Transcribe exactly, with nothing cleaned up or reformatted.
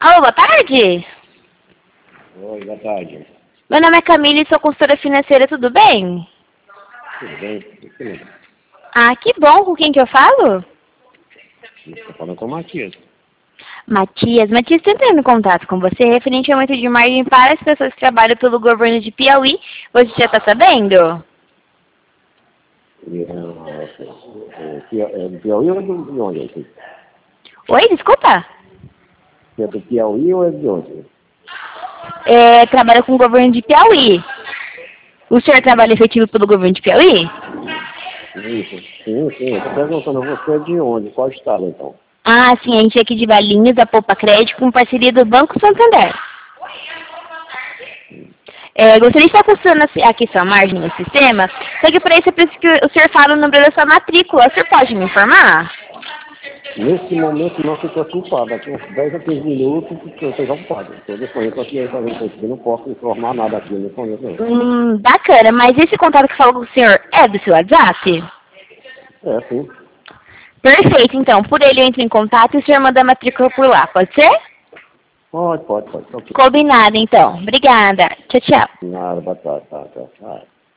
Alô, boa tarde. Oi, boa tarde. Meu nome é Camila e sou consultora financeira, tudo bem? Tudo bem? Tudo. Ah, que bom. Com quem que eu falo? Estou falando com o Matias. Matias. Matias, estou entrando em contato com você referente ao aumento de margem para as pessoas que trabalham pelo governo de Piauí. Você já está sabendo? E, é, é, Pia- é do Piauí ou é do- de onde? Aqui? Oi, desculpa. É do Piauí ou é de onde? É, trabalho com o governo de Piauí. O senhor trabalha efetivo pelo governo de Piauí? Isso. Sim, sim. Estou perguntando a você de onde, qual estado então? Ah, sim, a gente é aqui de Valinhos, da Poupa Crédito, com parceria do Banco Santander. É, gostaria de estar consultando aqui sua margem no sistema, só que para isso eu preciso que o senhor fale o número da sua matrícula. O senhor pode me informar? Nesse momento não fica ocupado. Daqui uns dez a quinze minutos eu esteja ocupado. Estou disponível aqui fazendo coisa. Não posso informar nada aqui nesse momento não. Hum, bacana, mas esse contato que falou com o senhor é do seu WhatsApp? É, sim. Perfeito, então. Por ele eu entro em contato e o senhor manda a matrícula por lá, pode ser? Pode, pode, pode. Ok. Combinado, então. Obrigada. Tchau, tchau. Nada, boa tarde. Tá, tá, tá.